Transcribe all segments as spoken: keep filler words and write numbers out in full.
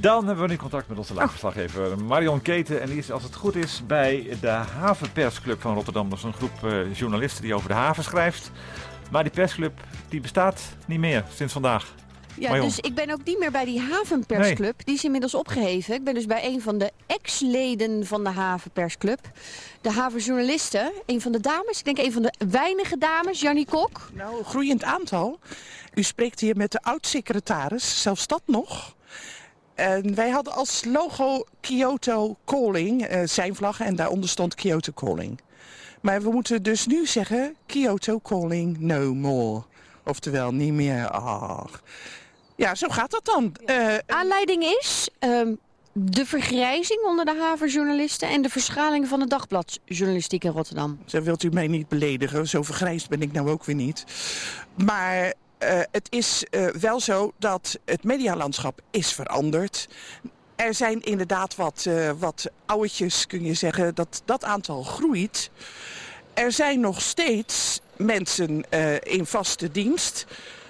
Dan hebben we nu contact met onze live-verslaggever Marion Keten. En die is, als het goed is, bij de Havenpersclub van Rotterdam. Dat is een groep uh, journalisten die over de haven schrijft. Maar die persclub die bestaat niet meer sinds vandaag. Ja, Marion. dus ik ben ook niet meer bij die Havenpersclub. Nee. Die is inmiddels opgeheven. Ik ben dus bij een van de ex-leden van de Havenpersclub. De havenjournalisten, een van de dames, ik denk een van de weinige dames, Jannie Kok. Nou, een groeiend aantal. U spreekt hier met de oud-secretaris, zelfs dat nog. En wij hadden als logo Kyoto Calling, uh, zijn vlag, en daaronder stond Kyoto Calling. Maar we moeten dus nu zeggen Kyoto Calling no more. Oftewel niet meer. Ach. Ja, zo gaat dat dan. Uh, Aanleiding is um, de vergrijzing onder de havenjournalisten en de verschaling van de dagbladjournalistiek in Rotterdam. Zo wilt u mij niet beledigen, zo vergrijsd ben ik nou ook weer niet. Maar uh, het is uh, wel zo dat het medialandschap is veranderd. Er zijn inderdaad wat, uh, wat ouwetjes, kun je zeggen, dat dat aantal groeit. Er zijn nog steeds mensen uh, in vaste dienst.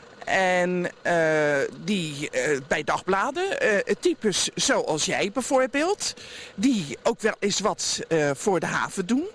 En uh, die uh, bij dagbladen, uh, types zoals jij bijvoorbeeld, die ook wel eens wat uh, voor de haven doen.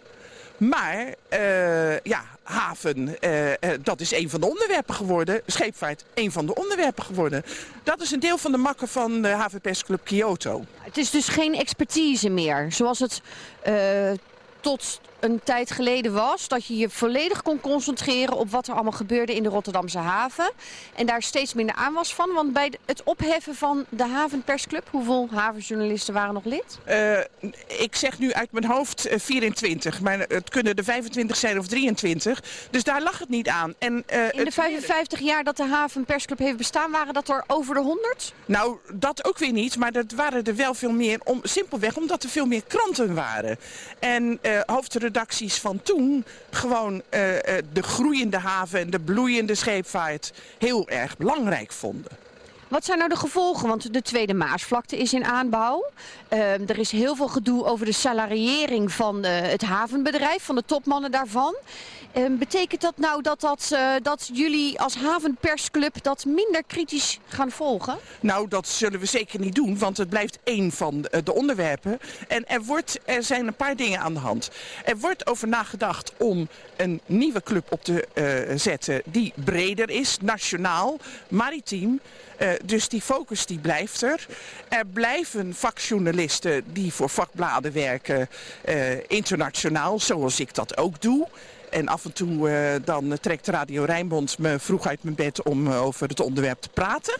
Maar uh, ja, haven, uh, uh, dat is een van de onderwerpen geworden. Scheepvaart, een van de onderwerpen geworden. Dat is een deel van de makken van de Havenpersclub Kyoto. Het is dus geen expertise meer, zoals het uh, tot een tijd geleden was, dat je je volledig kon concentreren op wat er allemaal gebeurde in de Rotterdamse haven. En daar steeds minder aan was van, want bij het opheffen van de Havenpersclub, hoeveel havenjournalisten waren nog lid? Uh, ik zeg nu uit mijn hoofd uh, vierentwintig, maar het kunnen er vijfentwintig zijn of drieëntwintig. Dus daar lag het niet aan. En, uh, in de vijfenvijftig jaar dat de Havenpersclub heeft bestaan, waren dat er over de honderd? Nou, dat ook weer niet, maar dat waren er wel veel meer, om, simpelweg omdat er veel meer kranten waren. En uh, hoofdredactie redacties van toen gewoon uh, de groeiende haven en de bloeiende scheepvaart heel erg belangrijk vonden. Wat zijn nou de gevolgen? Want de Tweede Maasvlakte is in aanbouw. Uh, er is heel veel gedoe over de salariëring van uh, het havenbedrijf, van de topmannen daarvan. Uh, betekent dat nou dat, dat, uh, dat jullie als Havenpersclub dat minder kritisch gaan volgen? Nou, dat zullen we zeker niet doen, want het blijft één van de onderwerpen. En er, wordt, er zijn een paar dingen aan de hand. Er wordt over nagedacht om een nieuwe club op te uh, zetten die breder is, nationaal, maritiem. Uh, dus die focus die blijft er. Er blijven vakjournalisten die voor vakbladen werken, uh, internationaal, zoals ik dat ook doe. En af en toe uh, dan trekt Radio Rijnmond me vroeg uit mijn bed om uh, over het onderwerp te praten.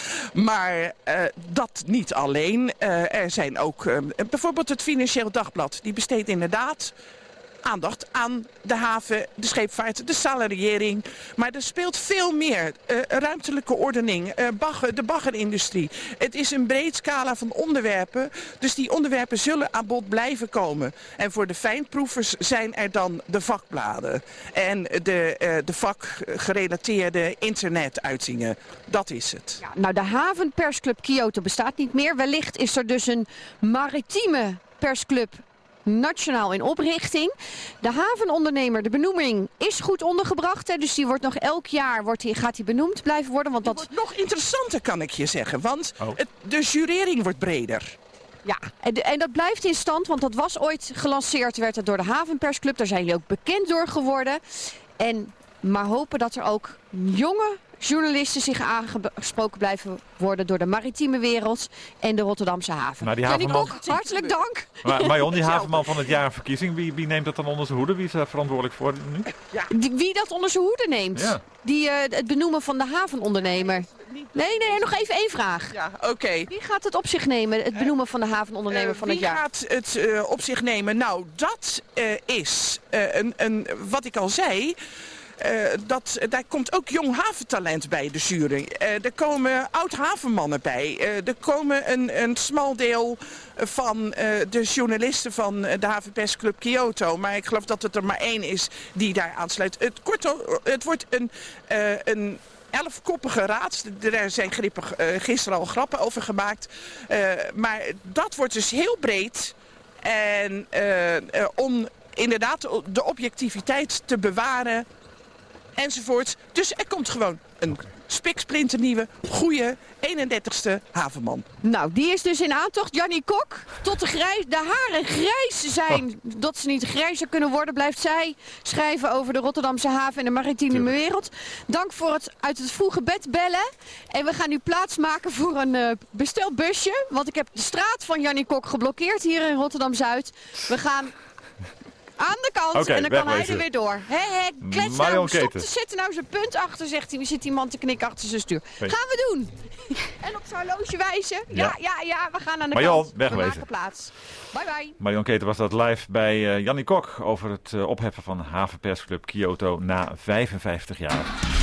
Maar uh, dat niet alleen. Uh, er zijn ook uh, bijvoorbeeld het Financieel Dagblad. Die besteedt inderdaad aandacht aan de haven, de scheepvaart, de salariëring. Maar er speelt veel meer. Uh, ruimtelijke ordening, uh, bagger, de baggerindustrie. Het is een breed scala van onderwerpen. Dus die onderwerpen zullen aan bod blijven komen. En voor de fijnproevers zijn er dan de vakbladen. En de, uh, de vakgerelateerde internetuitingen. Dat is het. Ja, nou, de Havenpersclub Kyoto bestaat niet meer. Wellicht is er dus een maritieme persclub nationaal in oprichting. De havenondernemer, de benoeming is goed ondergebracht. Hè, dus die wordt nog elk jaar wordt die, gaat die benoemd blijven worden. Want dat wordt nog interessanter, kan ik je zeggen. Want oh. het, de jurering wordt breder. Ja, en, en dat blijft in stand. Want dat was ooit gelanceerd, werd het door de Havenpersclub. Daar zijn jullie ook bekend door geworden. En maar hopen dat er ook jonge journalisten zich aangesproken blijven worden door de maritieme wereld en de Rotterdamse haven. Maar die havenman... Kok, hartelijk dank. Maar Marion, die havenman van het jaar verkiezing, wie, wie neemt dat dan onder zijn hoede? Wie is daar verantwoordelijk voor nu? Ja. Die, wie dat onder zijn hoede neemt? Ja. Die, uh, het benoemen van de havenondernemer. Nee, nee, nog even één vraag. Ja, oké. Okay. Wie gaat het op zich nemen, het benoemen van de havenondernemer uh, van het jaar? Wie gaat het uh, op zich nemen? Nou, dat uh, is uh, een, een, wat ik al zei. Uh, dat, daar komt ook jong haventalent bij de jury. Uh, er komen oud-havenmannen bij. Uh, er komen een, een smal deel van uh, de journalisten van de Havenpersclub Kyoto. Maar ik geloof dat het er maar één is die daar aansluit. Het, kortom, het wordt een... Uh, een elfkoppige raad. Er zijn grippig, uh, gisteren al grappen over gemaakt. Uh, maar dat wordt dus heel breed. En uh, uh, om inderdaad de objectiviteit te bewaren enzovoort. Dus er komt gewoon een spiksplinternieuwe, goede eenendertigste havenman. Nou, die is dus in aantocht. Jannie Kok, tot de, grijs, de haren grijs zijn, oh. dat ze niet grijzer kunnen worden, blijft zij schrijven over de Rotterdamse haven en de maritieme Tuurlijk. wereld. Dank voor het uit het vroege bed bellen. En we gaan nu plaatsmaken voor een uh, besteld busje, want ik heb de straat van Jannie Kok geblokkeerd hier in Rotterdam-Zuid. We gaan aan de kant okay, en dan kan hij er weer door. Hé, hé, klets nou, stop te zitten nou zijn punt achter, zegt hij. Zit die man te knikken achter zijn stuur. Gaan we doen. En op zijn horloge wijzen. Ja, ja, ja, ja, we gaan aan de Marion, kant. Wegwezen. We maken plaats. Bye, bye. Marion Keten was dat live bij uh, Jannie Kok over het uh, opheffen van Havenpersclub Kyoto na vijfenvijftig jaar.